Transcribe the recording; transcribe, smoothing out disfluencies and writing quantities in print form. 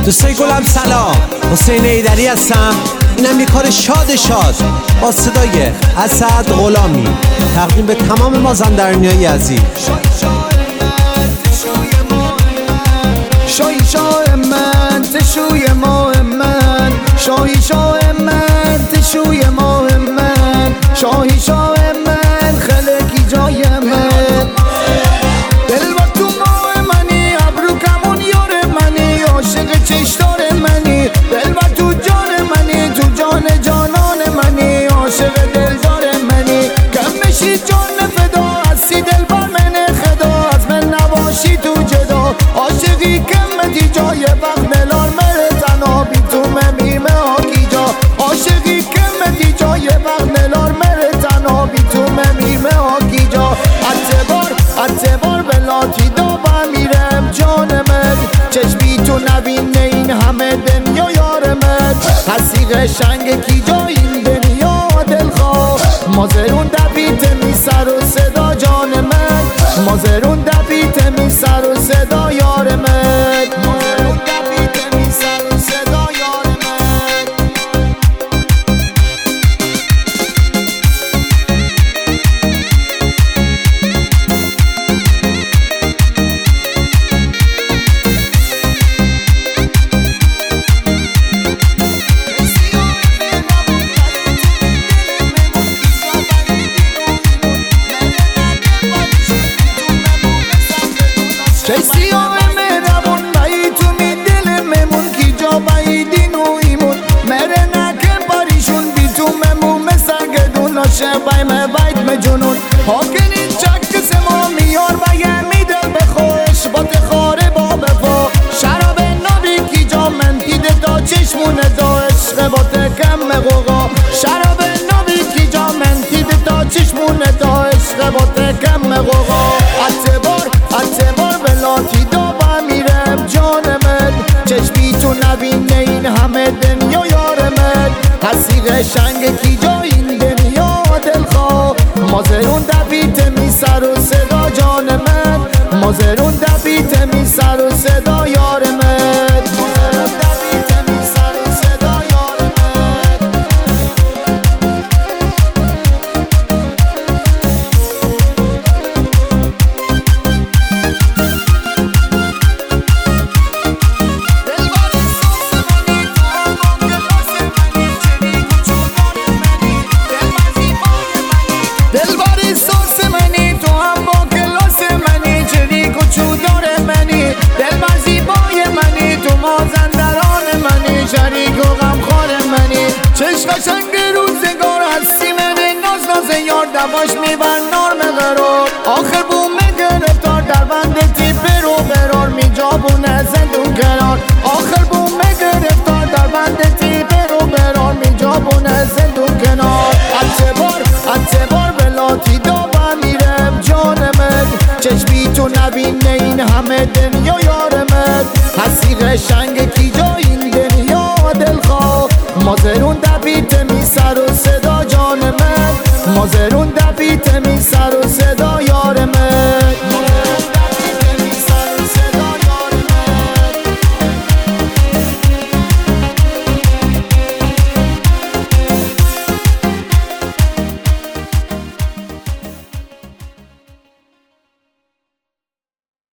دوستای گلم سلام، حسین ایدری هستم. اینم یه کار شاد با صدای اسد غلامی، تقدیم به تمام مازندرانیای عزیز. شاهی شاه من تشوی ماه من، شاهی شاه من تشوی ماه من، شاهی شاه من خلکی جای من. دل با تو ماه منی، ابرو کمون یار منی، عاشق چشدار منی. دل با تو جان منی، تو جان جانان منی، عاشق دلدار منی. کم بشی جان فدا، هستی دل بر من خدا، از من نباشی تو جدا. عاشقی کمتی جای وقت ملال مره تنها بی تو ممیمه آکی جا. عاشقی کمتی جای وقت ملال مره تنها بی تو ممیمه آکی جا. اتبار بلاتی دابا میرم جان من، چشمی تو نبینه این همه دنیا یار من. هستی قشنگ کی جا این دنیا دلخواه، مازرون دبیت می سر و صدا جان من، مازرون دبیت می سر و صدا یار من، مازرون دبیت می سر و صدا یار من. چه سیاه مهربون بایی تو می دل ممون، کی جا بایی دین و ایمون. مره نکن پاریشون بی تو ممون مسگدون، آشه بای مبایت مجنون. حاکنی چک سما میار بگه میدل بخوش، با تخاره با بفا. شراب نابی کی جا من دیده تا چشمونه دا، عشق با تکم مغوغا. شراب نابی کی جا من دیده تا چشمونه دا، عشق با تکم مغوغا. اتبار بلاتی دابا میرم جان من، چشمی تو نبینه این همه دنیا یار من. هستی قشنگ کی جا این دنیا دلخواه، مازرون دبیت می سر و صدا جان من، مازرون دبیت می سر و صدا یار من، مازرون دبیت می سر و صدا یار من. دلبری سوس منی تو هم با کلاس منی، چریک و چودار منی. دلبر زیبای منی تو مازندران منی، شریک و غمخوار منی. چشم قشنگ روزگار هستی من ناز یار، دواش میبن نرم قرار. آخر بومه گرفتار در بند تیپ رو قرار، می جابونه زندون قرار. آخر بومه گرفتار در بند تیپ رو قرار، می جابونه زندون کنار. اتبار بلاتی دابا میرم جان من، چشمی تو نبینه این همه دنیا یار من. هستی قشنگ کی جا این دنیا دلخواه، مازرون دبیت می سر و صدا جان من، مازرون دبیت می سر